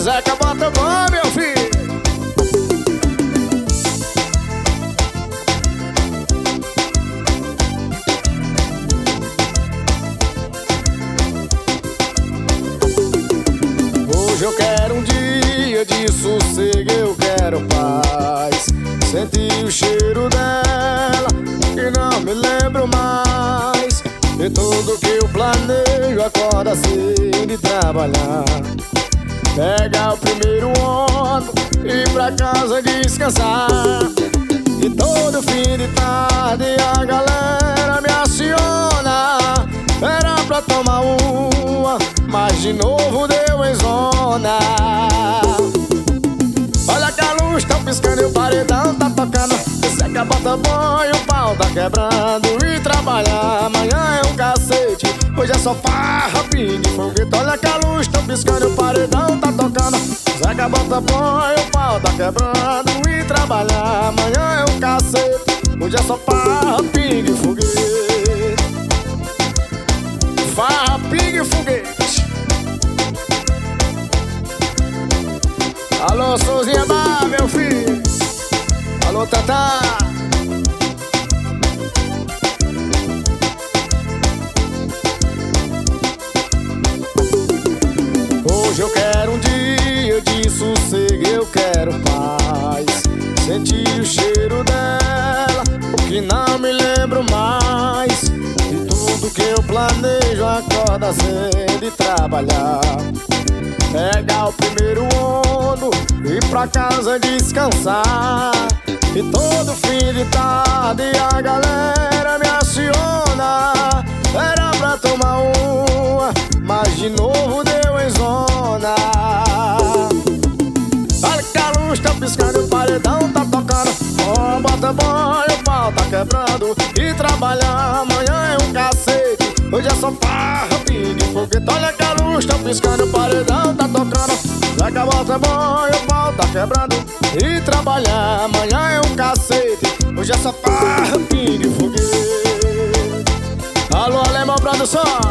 Zeca bota bom, meu filho. Hoje eu quero um dia de sossego, eu quero paz. Sentir o cheiro dela e não me lembro mais. E tudo que eu planejo, acorda cedo e trabalhar. Pega o primeiro ônibus e ir pra casa descansar. E todo fim de tarde a galera me aciona. Era pra tomar uma, mas de novo deu em zona. Olha que a luz tá piscando e o paredão tá tocando. Zeca bota bom e o pau tá quebrando. E trabalhar amanhã é um cacete, hoje é só farra, pingue, foguete. Olha que a luz tá piscando e o paredão tá tocando. Zeca bota bom e o pau tá quebrando. E trabalhar amanhã é um cacete, hoje é só farra, pingue, foguete. Farra, pingue, foguete. Alô, Souzinha Bar, meu filho. Alô, Tatá. Hoje eu quero um dia de sossego, eu quero paz. Sentir o cheiro dela, o que não me lembro mais. E tudo que eu planejo, acorda cedo e trabalhar. Pegar o primeiro ônibus e ir pra casa descansar. E todo fim de tarde a galera me aciona. Era pra tomar uma, mas de novo deu em zona. Olha que a luz tá piscando e o paredão tá tocando. Oh, bota bom e o pau tá quebrando. E trabalhar amanhã é um cacete, hoje é só farra, pingue, foguete. Olha que a luz tá piscando e o paredão tá tocando. Zeca bota bom e o pau tá quebrando. E trabalhar amanhã é um cacete, hoje é só farra, pingue, foguete. Alô, Alemão Produção.